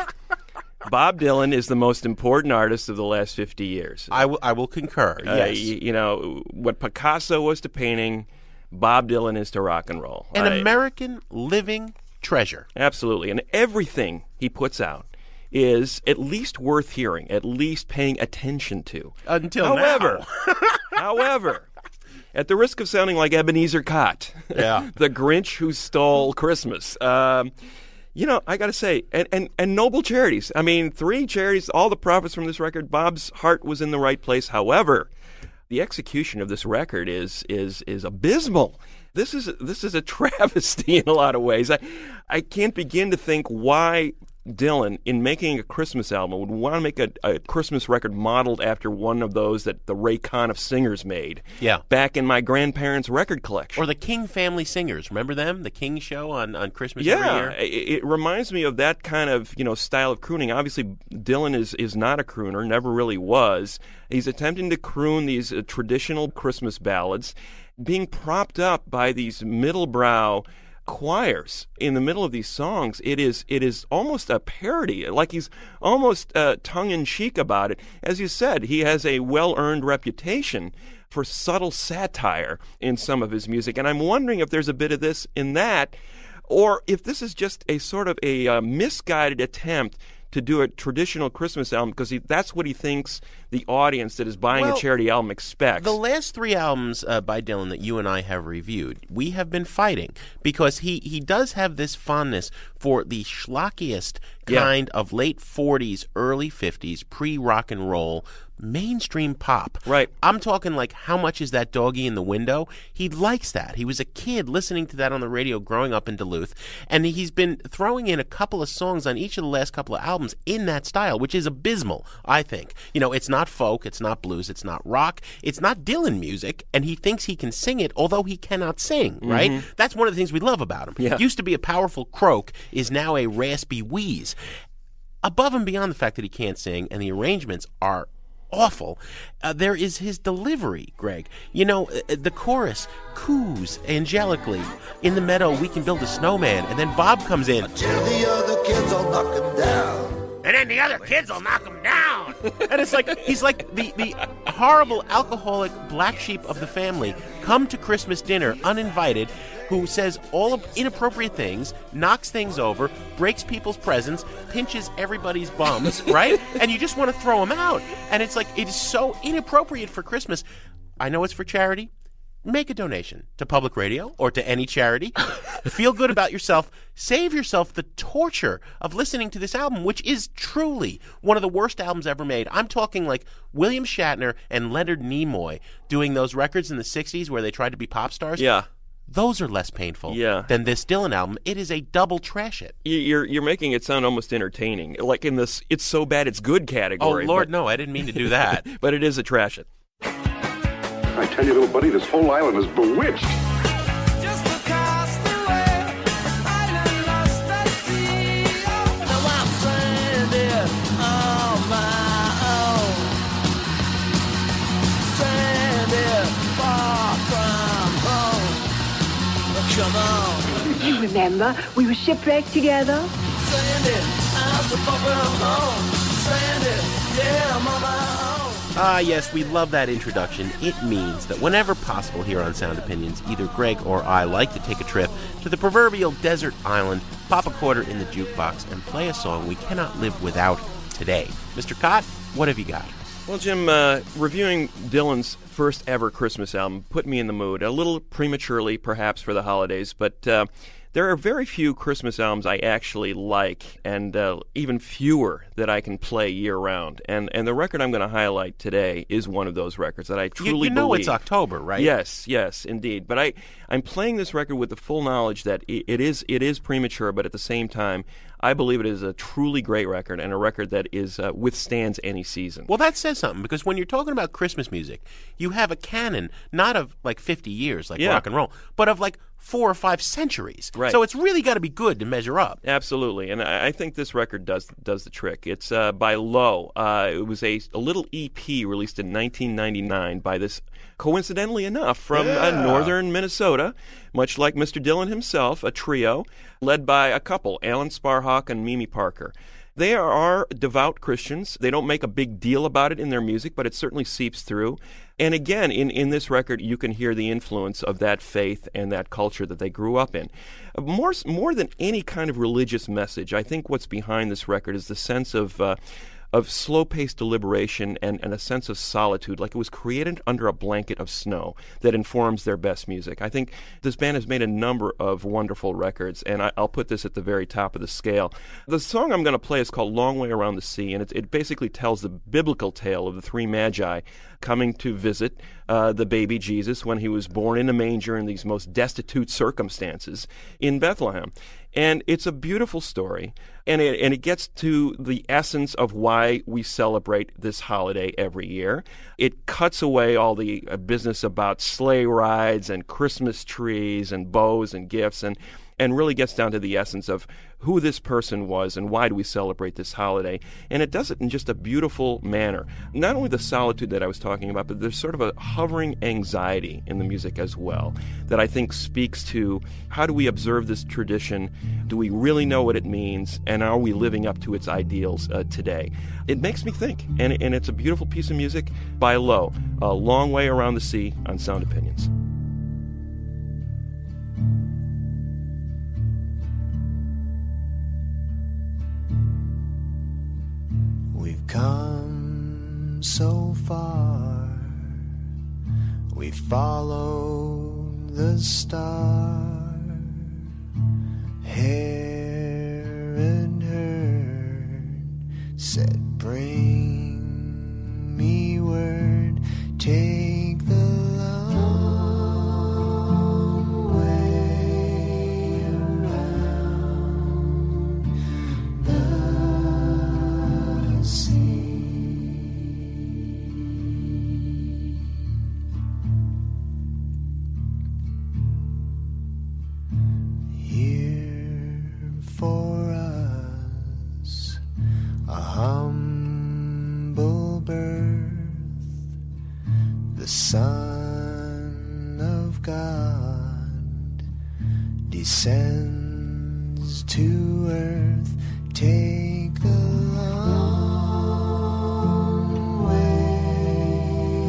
Bob Dylan is the most important artist of the last fifty years. I will, I will concur, Uh, yes. y- you know, what Picasso was to painting, Bob Dylan is to rock and roll. An I- American living treasure. Absolutely. And everything he puts out is at least worth hearing, at least paying attention to. Until however, however, at the risk of sounding like Ebenezer Cott, Yeah. the Grinch who stole Christmas, um, you know, I got to say, and, and, and noble charities. I mean, three charities, all the profits from this record, Bob's heart was in the right place. However, the execution of this record is is is abysmal. This is this is a travesty in a lot of ways. I I can't begin to think why Dylan, in making a Christmas album, would want to make a, a Christmas record modeled after one of those that the Ray Conniff Singers made. Yeah. Back in my grandparents' record collection. Or the King Family Singers. Remember them? The King Show on, on Christmas every Yeah, year? it, it reminds me of that kind of, you know, style of crooning. Obviously, Dylan is, is not a crooner, never really was. He's attempting to croon these uh, traditional Christmas ballads, being propped up by these middle-brow choirs in the middle of these songs. It is it is almost a parody, like he's almost uh, tongue-in-cheek about it. As you said, he has a well-earned reputation for subtle satire in some of his music, and I'm wondering if there's a bit of this in that, or if this is just a sort of a uh, misguided attempt to do a traditional Christmas album because he, that's what he thinks the audience that is buying Well, a charity album expects. The last three albums uh, by Dylan that you and I have reviewed, we have been fighting because he, he does have this fondness for the schlockiest kind Yeah. of late forties, early fifties, pre-rock and roll mainstream pop. Right. I'm talking like How Much Is That Doggy in the Window? He likes that. He was a kid listening to that on the radio growing up in Duluth, and he's been throwing in a couple of songs on each of the last couple of albums in that style, which is abysmal, I think. You know, it's not folk, it's not blues, it's not rock, it's not Dylan music, and he thinks he can sing it, although he cannot sing, right? Mhm. That's one of the things we love about him. Yeah. Used to be a powerful croak, is now a raspy wheeze. Above and beyond the fact that he can't sing, and the arrangements are awful, uh, there is his delivery, Greg. You know, uh, the chorus coos angelically. In the meadow, we can build a snowman. And then Bob comes in. Till the other kids all knock him down. And then the other kids will knock him down. And it's like, he's like the, the horrible alcoholic black sheep of the family, come to Christmas dinner uninvited, who says all of inappropriate things, knocks things over, breaks people's presents, pinches everybody's bums, right? And you just want to throw him out. And it's like, it is so inappropriate for Christmas. I know it's for charity. Make a donation to public radio or to any charity. Feel good about yourself. Save yourself the torture of listening to this album, which is truly one of the worst albums ever made. I'm talking like William Shatner and Leonard Nimoy doing those records in the sixties where they tried to be pop stars. Yeah. Those are less painful Yeah. than this Dylan album. It is a double trash it. You- You're you're making it sound almost entertaining, like in this "it's so bad it's good" category. Oh, Lord, but- no, I didn't mean to do that. but it is a trash it. I tell you, little buddy, this whole island is bewitched. Just because home. You remember, we were shipwrecked together? Stranded, I'm so far from home. Stranded, yeah, I'm on my own. Ah, yes, we love that introduction. It means that whenever possible here on Sound Opinions, either Greg or I like to take a trip to the proverbial desert island, pop a quarter in the jukebox, and play a song we cannot live without today. Mister Cott, what have you got? Well, Jim, uh, reviewing Dylan's first ever Christmas album put me in the mood, a little prematurely perhaps for the holidays, but uh, there are very few Christmas albums I actually like, and uh, even fewer that I can play year-round. And and the record I'm going to highlight today is one of those records that I truly you, you know believe. It's October, right? Yes, yes, indeed. But I, I'm playing this record with the full knowledge that it, it is it is premature, but at the same time, I believe it is a truly great record and a record that is uh, withstands any season. Well, that says something, because when you're talking about Christmas music, you have a canon not of like fifty years like Yeah. rock and roll, but of like four or five centuries. Right. So it's really got to be good to measure up. Absolutely, and I I think this record does does the trick. It's uh, by Low. Uh, it was a, a little E P released in nineteen ninety-nine by this, coincidentally enough, from Yeah. uh, northern Minnesota, much like Mister Dylan himself, a trio led by a couple, Alan Sparhawk and Mimi Parker. They are devout Christians. They don't make a big deal about it in their music, but it certainly seeps through. And again, in, in this record, you can hear the influence of that faith and that culture that they grew up in. More, more than any kind of religious message, I think what's behind this record is the sense of uh, of slow-paced deliberation and, and a sense of solitude, like it was created under a blanket of snow that informs their best music. I think this band has made a number of wonderful records, and I, I'll put this at the very top of the scale. The song I'm going to play is called Long Way Around the Sea, and it, it basically tells the biblical tale of the three magi coming to visit uh, the baby Jesus when he was born in a manger in these most destitute circumstances in Bethlehem. And it's a beautiful story, and it, and it gets to the essence of why we celebrate this holiday every year. It cuts away all the uh, business about sleigh rides and Christmas trees and bows and gifts, and and really gets down to the essence of who this person was and why do we celebrate this holiday. And it does it in just a beautiful manner. Not only the solitude that I was talking about, but there's sort of a hovering anxiety in the music as well that I think speaks to how do we observe this tradition? Do we really know what it means? And are we living up to its ideals uh, today? It makes me think, and, and it's a beautiful piece of music by Low, A Long Way Around the Sea on Sound Opinions. We've come so far, we followed the star, Herod heard, said bring me word, take the long way around the sea. Here for us a humble birth, the Son of God descends to earth. Take the long way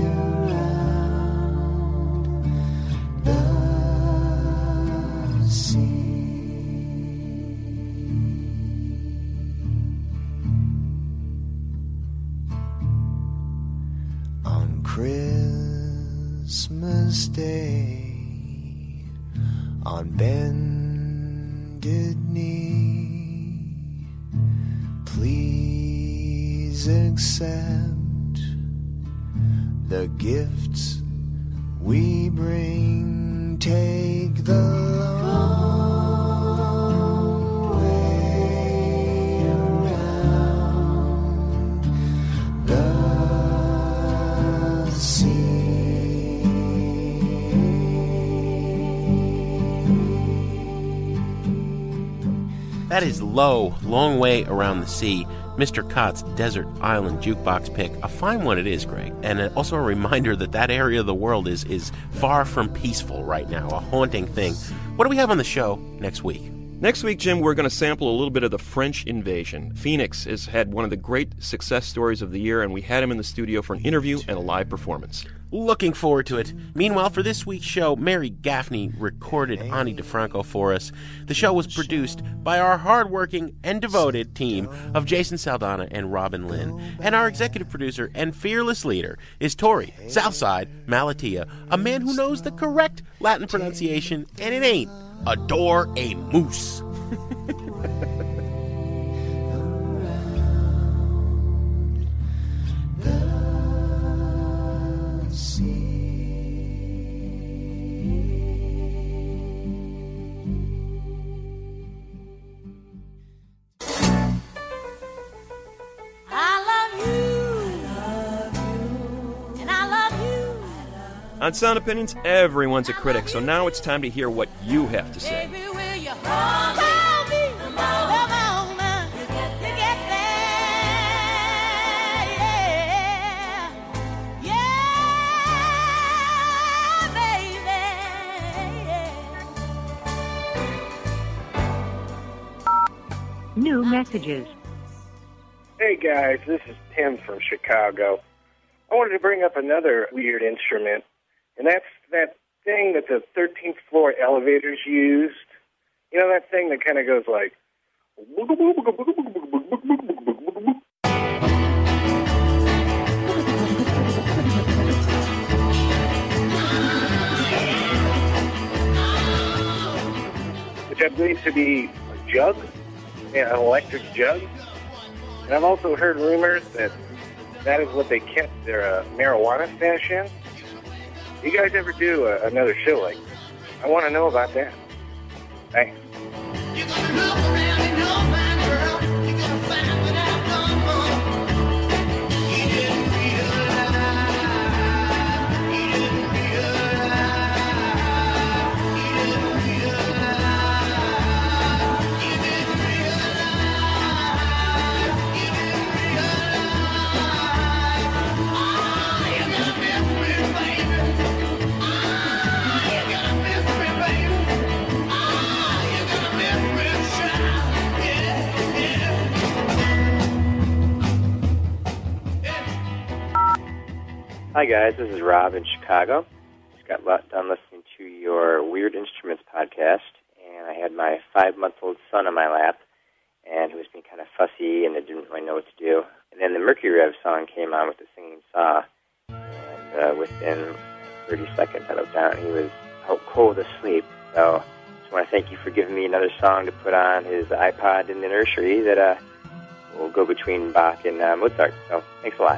around the sea. On Christmas Day, on bended knee, please accept the gifts we bring. Take the long way around the sea. That is Low, Long Way Around the Sea, Mister Cott's Desert Island Jukebox pick. A fine one it is, Greg. And also a reminder that that area of the world is, is far from peaceful right now, a haunting thing What do we have on the show next week? Next week, Jim, we're going to sample a little bit of the French Invasion. Phoenix has had one of the great success stories of the year, and we had him in the studio for an interview and a live performance. Looking forward to it. Meanwhile, for this week's show, Mary Gaffney recorded Ani DeFranco for us. The show was produced by our hardworking and devoted team of Jason Saldana and Robin Lynn. And our executive producer and fearless leader is Tori Southside Malatia, a man who knows the correct Latin pronunciation, and it ain't adore a moose. On Sound Opinions, everyone's a critic, so now it's time to hear what you have to say. New messages. Hey guys, this is Tim from Chicago. I wanted to bring up another weird instrument, and that's that thing that the thirteenth floor elevators used. You know, that thing that kind of goes like... which I believe to be a jug, yeah, an electric jug. And I've also heard rumors that that is what they kept their uh, marijuana stash in. You guys ever do a, another show like this? I want to know about that. Thanks. Hi guys, this is Rob in Chicago. Just got done listening to your Weird Instruments podcast, and I had my five-month-old son on my lap, and he was being kind of fussy, and I didn't really know what to do. And then the Mercury Rev song came on with the singing saw, and uh, within thirty seconds I looked down, and he was out cold asleep. So I just want to thank you for giving me another song to put on his iPod in the nursery that uh, will go between Bach and uh, Mozart. So thanks a lot.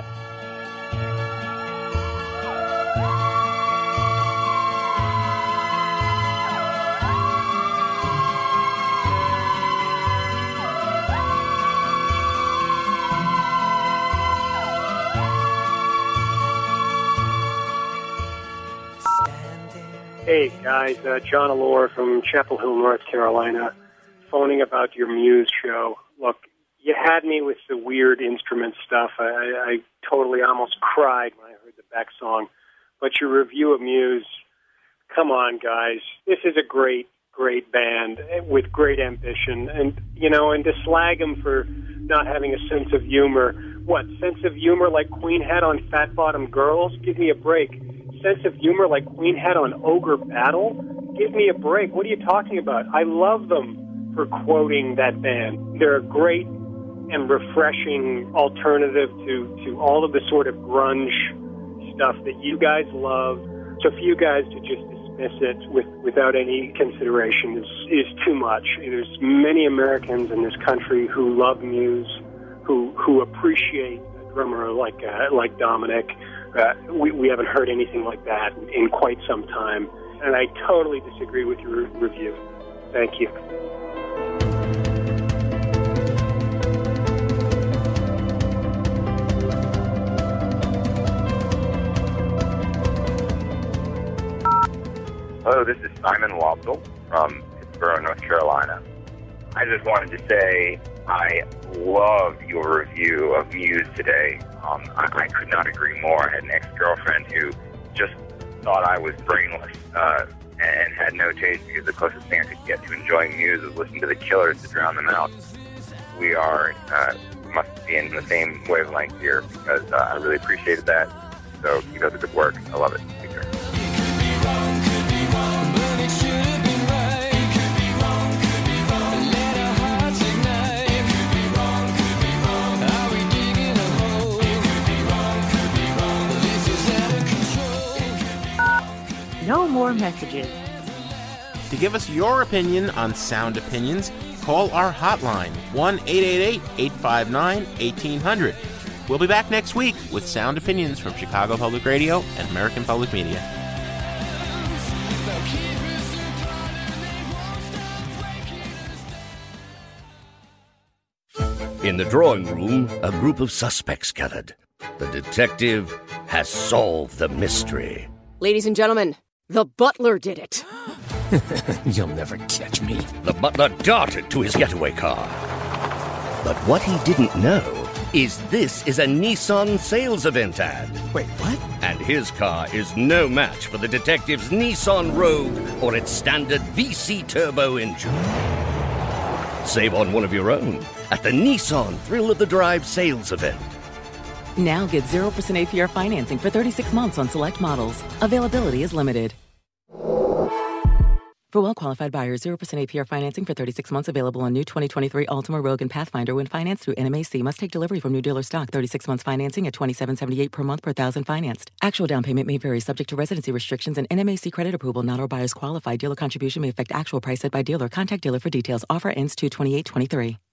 Hey guys, uh, John Allure from Chapel Hill, North Carolina, phoning about your Muse show. Look, you had me with the weird instrument stuff. I, I, I totally almost cried when I heard the Beck song. But your review of Muse, come on guys, this is a great, great band with great ambition. And, you know, and to slag them for not having a sense of humor. What, sense of humor like Queen had on Fat Bottom Girls? Give me a break. Sense of humor like Queen had on Ogre Battle? Give me a break. What are you talking about? I love them for quoting that band. They're a great and refreshing alternative to, to all of the sort of grunge stuff that you guys love. So for you guys to just dismiss it with, without any consideration is, is too much. There's many Americans in this country who love Muse, who who appreciate a drummer like uh, like Dominic. Uh, we, we haven't heard anything like that in quite some time. And I totally disagree with your review. Thank you. Hello, this is Simon Wapsel from Pittsburgh, North Carolina. I just wanted to say I loved your review of Muse today. Um, I, I could not agree more. I had an ex-girlfriend who just thought I was brainless. Uh, and had no taste because the closest thing I could get to enjoying Muse was listening to the Killers to drown them out. We are uh, must be in the same wavelength here because uh, I really appreciated that. So keep up the good work. I love it. Take care. No more messages. To give us your opinion on Sound Opinions, call our hotline, one eight eight eight, eight five nine, one eight zero zero. We'll be back next week with Sound Opinions from Chicago Public Radio and American Public Media. In the drawing room, a group of suspects gathered. The detective has solved the mystery. Ladies and gentlemen, the butler did it. You'll never catch me. The butler darted to his getaway car. But what he didn't know is this is a Nissan sales event ad. Wait, what? And his car is no match for the detective's Nissan Rogue or its standard V C turbo engine. Save on one of your own at the Nissan Thrill of the Drive sales event. Now get zero percent A P R financing for thirty-six months on select models. Availability is limited. For well-qualified buyers, zero percent A P R financing for thirty-six months available on new twenty twenty-three Altima, Rogue, and Pathfinder when financed through N M A C. Must take delivery from new dealer stock. thirty-six months financing at twenty-seven seventy-eight per month per thousand financed. Actual down payment may vary subject to residency restrictions and N M A C credit approval. Not all buyers qualify. Dealer contribution may affect actual price set by dealer. Contact dealer for details. Offer ends two twenty-eight twenty-three.